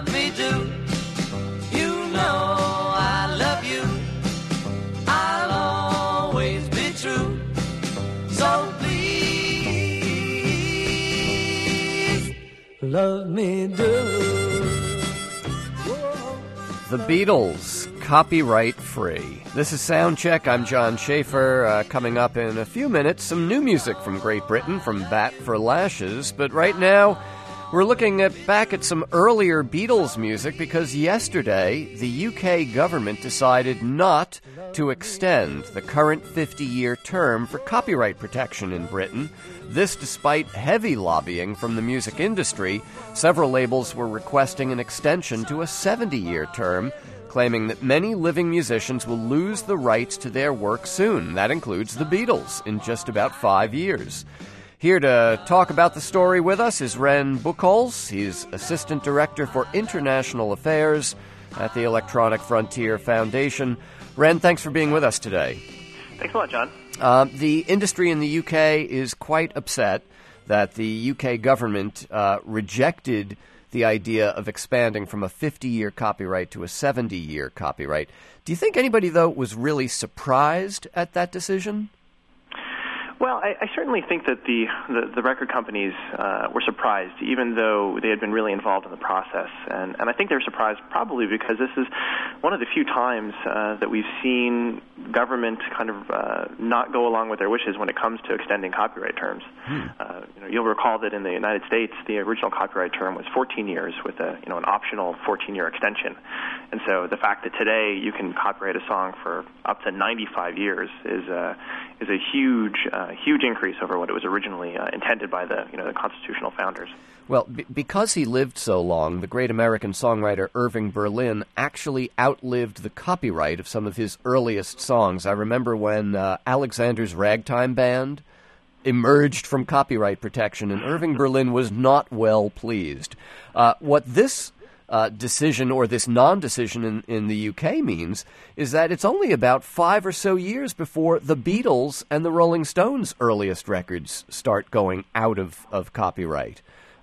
love me do. You know I love you. I'll always be true. So please love me do. The Beatles, copyright free. This is Soundcheck. I'm John Schaefer. Coming up in a few minutes, some new music from Great Britain, from Bat for Lashes. But right now, we're looking back at some earlier Beatles music because yesterday, the UK government decided not to extend the current 50-year term for copyright protection in Britain. This despite heavy lobbying from the music industry. Several labels were requesting an extension to a 70-year term, claiming that many living musicians will lose the rights to their work soon. That includes the Beatles in just about 5 years. Here to talk about the story with us is Ren Buchholz. He's Assistant Director for International Affairs at the Electronic Frontier Foundation. Ren, thanks for being with us today. Thanks a lot, John. The industry in the UK is quite upset that the UK government rejected the idea of expanding from a 50-year copyright to a 70-year copyright. Do you think anybody, though, was really surprised at that decision? Well, I certainly think that the record companies were surprised, even though they had been really involved in the process. And I think they're surprised probably because this is one of the few times that we've seen government kind of not go along with their wishes when it comes to extending copyright terms. You'll recall that in the United States, the original copyright term was 14 years with an optional 14-year extension. And so the fact that today you can copyright a song for up to 95 years is a huge increase over what it was originally intended by the constitutional founders. Well, because he lived so long, the great American songwriter Irving Berlin actually outlived the copyright of some of his earliest songs. I remember when Alexander's Ragtime Band emerged from copyright protection, and Irving Berlin was not well pleased. What this decision or this non-decision in the UK means is that it's only about 5 or so years before the Beatles and the Rolling Stones' earliest records start going out of copyright.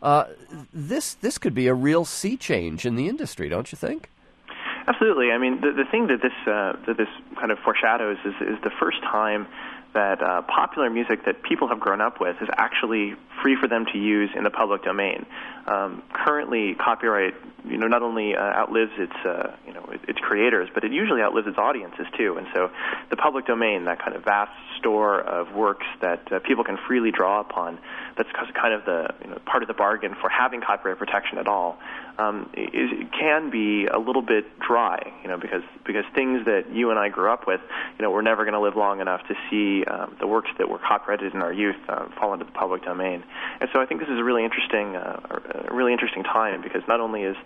This could be a real sea change in the industry, don't you think? Absolutely. I mean, the thing that this kind of foreshadows is the first time that popular music that people have grown up with is actually free for them to use in the public domain. Currently, copyright, not only outlives its creators, but it usually outlives its audiences too. And so, the public domain, that kind of vast store of works that people can freely draw upon, that's kind of the part of the bargain for having copyright protection at all. Can be a little bit dry, because things that you and I grew up with, we're never going to live long enough to see the works that were copyrighted in our youth fall into the public domain. And so I think this is a really interesting time, because not only is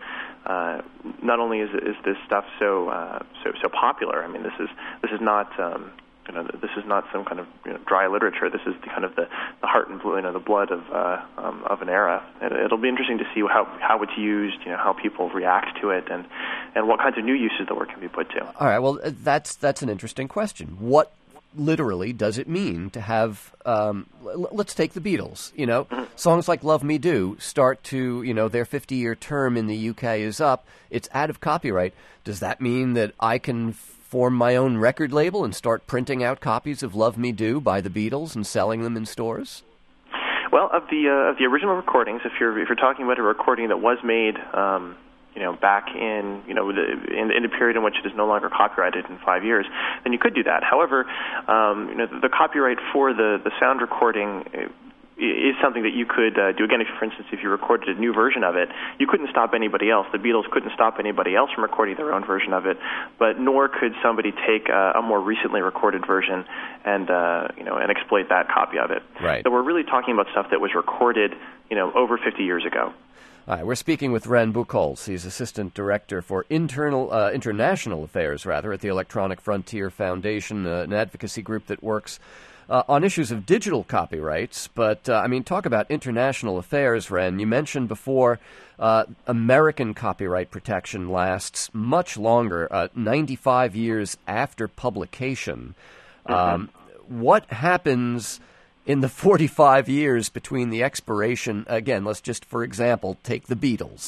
this stuff so popular. I mean, this is not. This is not some kind of dry literature. This is the heart and the blood of an era. It'll be interesting to see how it's used, how people react to it, and what kinds of new uses the work can be put to. All right. Well, that's an interesting question. What literally does it mean to have? Let's take the Beatles. Songs like "Love Me Do" start to their 50-year term in the UK is up. It's out of copyright. Does that mean that I can form my own record label and start printing out copies of "Love Me Do" by the Beatles and selling them in stores? Well, of the original recordings, if you're talking about a recording that was made, back in in a period in which it is no longer copyrighted in 5 years, then you could do that. However, the copyright for the sound recording is something that you could do. Again, for instance, if you recorded a new version of it, you couldn't stop anybody else. The Beatles couldn't stop anybody else from recording their own version of it, but nor could somebody take a more recently recorded version and exploit that copy of it. Right. So we're really talking about stuff that was recorded, over 50 years ago. All right, we're speaking with Ren Buchholz. He's Assistant Director for International Affairs, at the Electronic Frontier Foundation, an advocacy group that works on issues of digital copyrights. But, talk about international affairs, Ren. You mentioned before American copyright protection lasts much longer, 95 years after publication. What happens in the 45 years between the expiration, again, let's just, for example, take the Beatles.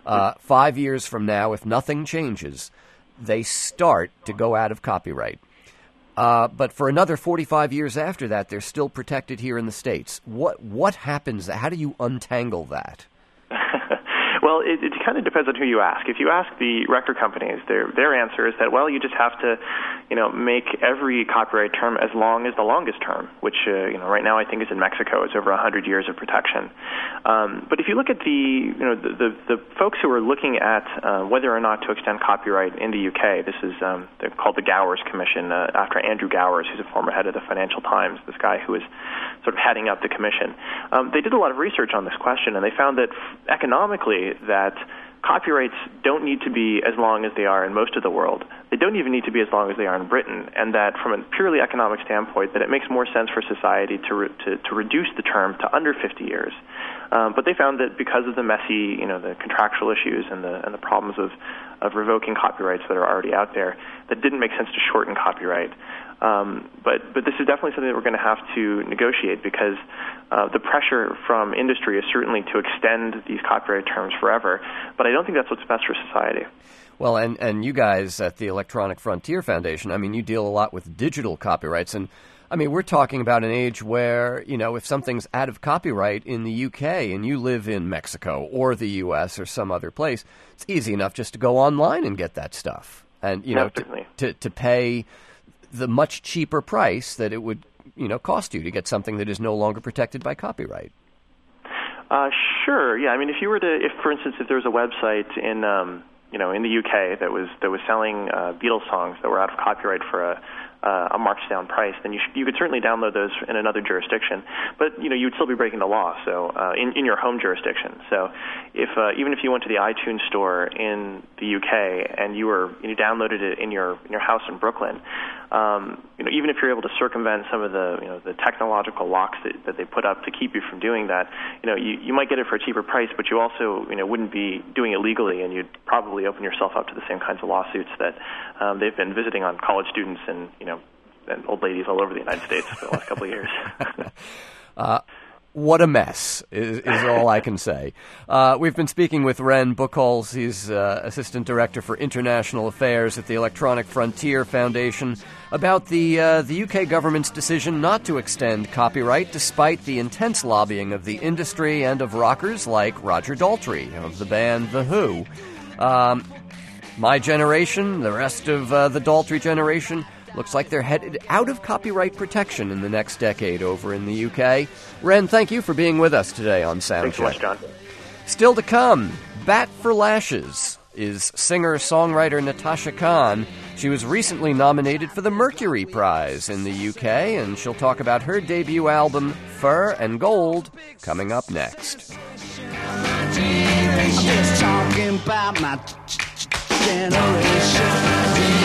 5 years from now, if nothing changes, they start to go out of copyright. But for another 45 years after that, they're still protected here in the States. What happens? How do you untangle that? Well, it kind of depends on who you ask. If you ask the record companies, their answer is that, well, you just have to, make every copyright term as long as the longest term, which, right now I think is in Mexico. It's over 100 years of protection. But if you look at the folks who are looking at whether or not to extend copyright in the UK, this is they're called the Gowers Commission after Andrew Gowers, who's a former head of the Financial Times, this guy who was sort of heading up the commission. They did a lot of research on this question, and they found that economically that copyrights don't need to be as long as they are in most of the world. They don't even need to be as long as they are in Britain, and that from a purely economic standpoint, that it makes more sense for society to reduce the term to under 50 years. But they found that because of the messy, the contractual issues and the problems of revoking copyrights that are already out there, that didn't make sense to shorten copyright. But this is definitely something that we're going to have to negotiate because the pressure from industry is certainly to extend these copyright terms forever. But I don't think that's what's best for society. Well, and you guys at the Electronic Frontier Foundation, I mean, you deal a lot with digital copyrights. And, I mean, we're talking about an age where, if something's out of copyright in the UK and you live in Mexico or the U.S. or some other place, it's easy enough just to go online and get that stuff. And, to pay the much cheaper price that it would, cost you to get something that is no longer protected by copyright. Sure. Yeah. I mean, for instance, if there was a website in the UK that was selling Beatles songs that were out of copyright for a marked down price, then you could certainly download those in another jurisdiction. But you would still be breaking the law. So in your home jurisdiction. So even if you went to the iTunes store in the UK and you downloaded it in your house in Brooklyn, even if you're able to circumvent some of the technological locks that they put up to keep you from doing that, you might get it for a cheaper price, but you also wouldn't be doing it legally, and you'd probably open yourself up to the same kinds of lawsuits that they've been visiting on college students and old ladies all over the United States for the last couple of years. What a mess is all I can say. We've been speaking with Ren Buchholz. He's Assistant Director for International Affairs at the Electronic Frontier Foundation about the UK government's decision not to extend copyright despite the intense lobbying of the industry and of rockers like Roger Daltrey of the band The Who. My generation, the rest of the Daltrey generation, looks like they're headed out of copyright protection in the next decade over in the UK. Ren, thank you for being with us today on Soundcheck. Thanks so much, John. Still to come, Bat for Lashes is singer-songwriter Natasha Khan. She was recently nominated for the Mercury Prize in the UK, and she'll talk about her debut album, Fur and Gold, coming up next. I'm just talking about my generation.